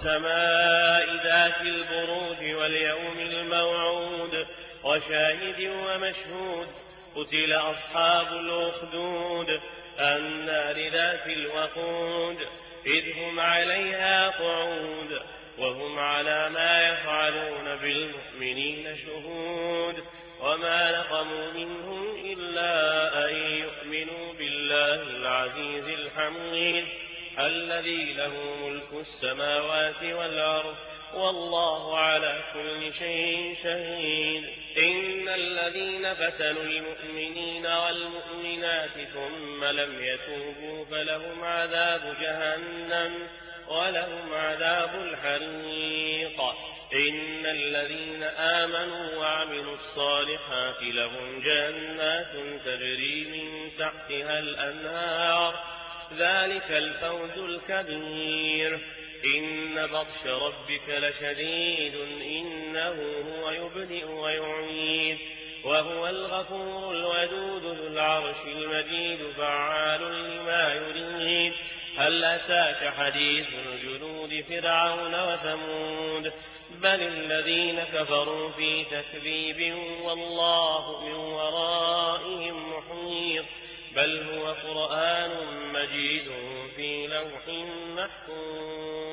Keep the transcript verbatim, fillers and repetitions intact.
والسماء ذات البروج واليوم الموعود وشاهد ومشهود قتل أصحاب الأخدود النار ذات الوقود إذ هم عليها قعود وهم على ما يفعلون بالمؤمنين شهود وما نقموا منهم إلا أن يؤمنوا بالله العزيز الحميد الذي له ملك السماوات والأرض والله على كل شيء شهيد إن الذين فتنوا المؤمنين والمؤمنات ثم لم يتوبوا فلهم عذاب جهنم ولهم عذاب الحريق إن الذين آمنوا وعملوا الصالحات لهم جنات تجري من تحتها الأنهار ذلك الفوز الكبير إن بطش ربك لشديد إنه هو يبدئ ويعيد وهو الغفور الودود ذو العرش المجيد فعال لما يريد هل أتاك حديث الجنود فرعون وثمود بل الذين كفروا في تكذيب والله من ورائهم محيط بل هو قرآن مجيد في لوح محفوظ.